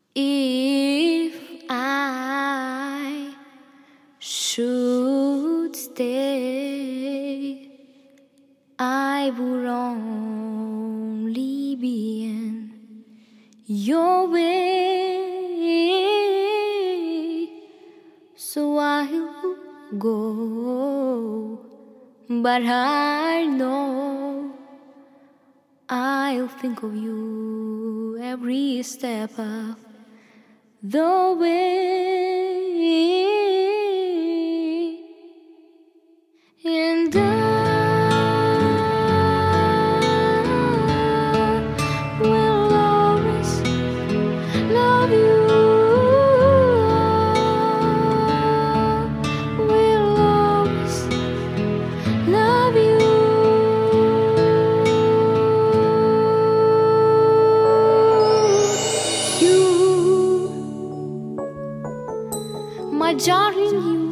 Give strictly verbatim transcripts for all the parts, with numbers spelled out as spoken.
If I should stay, I would only be in your way, so I'll go, but I know I'll think of you every step of the way, and I will always love you. Will always love you. My darling, you,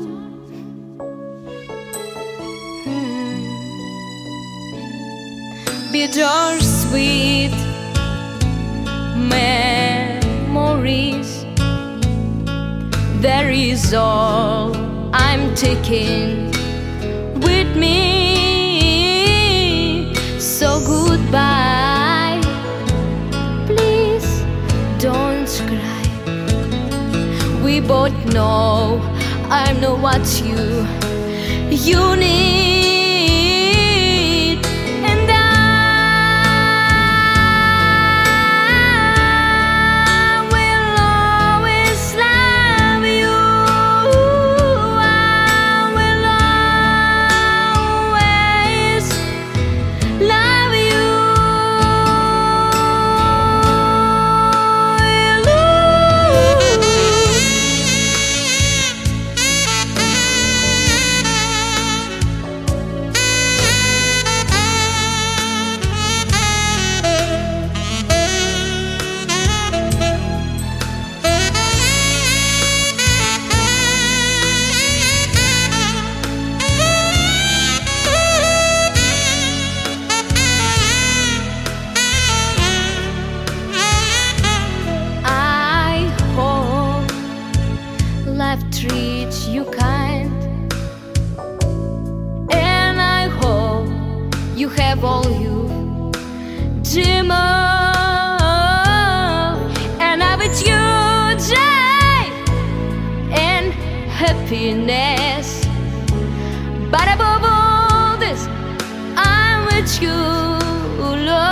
hmm. Bittersweet memories, that is all I'm taking with me. So goodbye, please don't cry. We both know I know what you you need, and I will always love you. I will always love you. Life treats you kind, and I hope you have all you dream of, and I wish you joy and happiness. But above all this, I wish you love.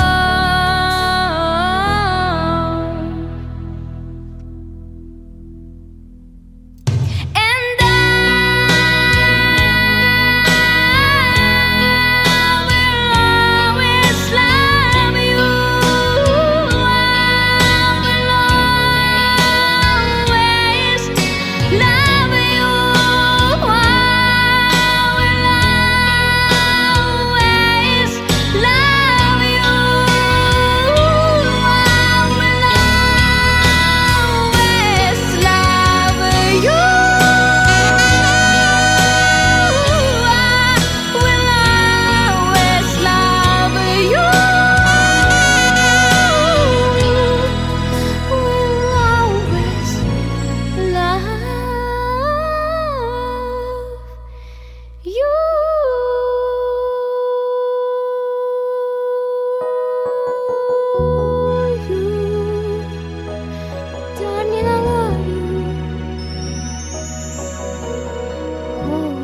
Oh.